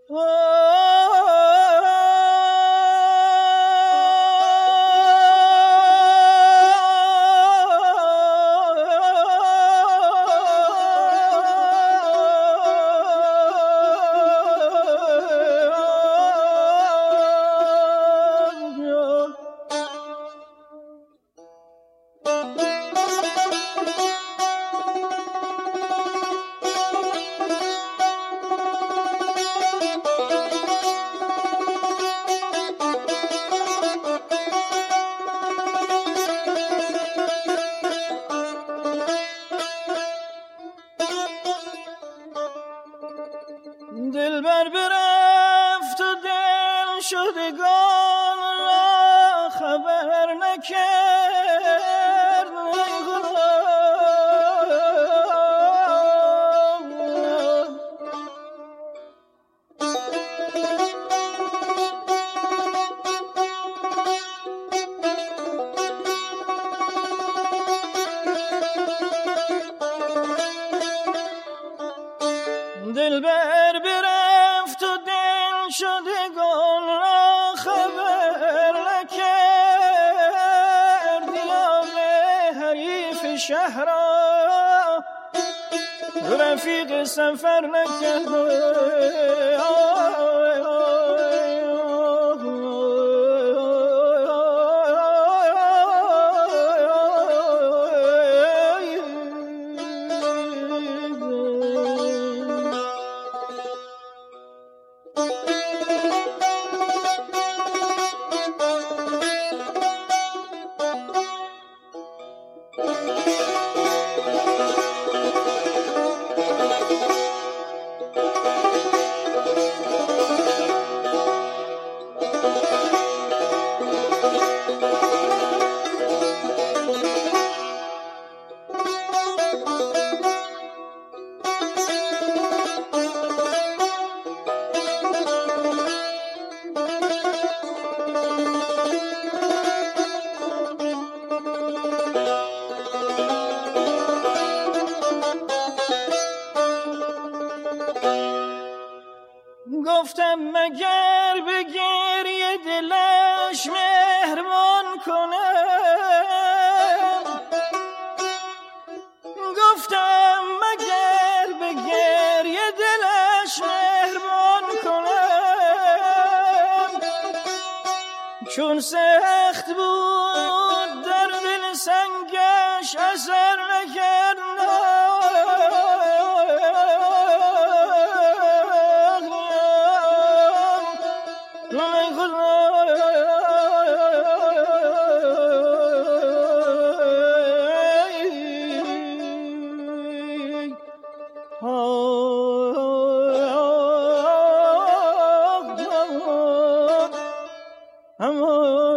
دلبر برفت و دل شدگان را خبر نکرد. دلبر برفت و دل شدگان را خبر نکرد. دیار حریف شهر را رفیق سفر نکرد. گفتم مگر به گریه دلش مهربان کنم. گفتم مگر به گریه دلش مهربان کنم. چون سخت بود در دل سنگش اثر نکرد. Oh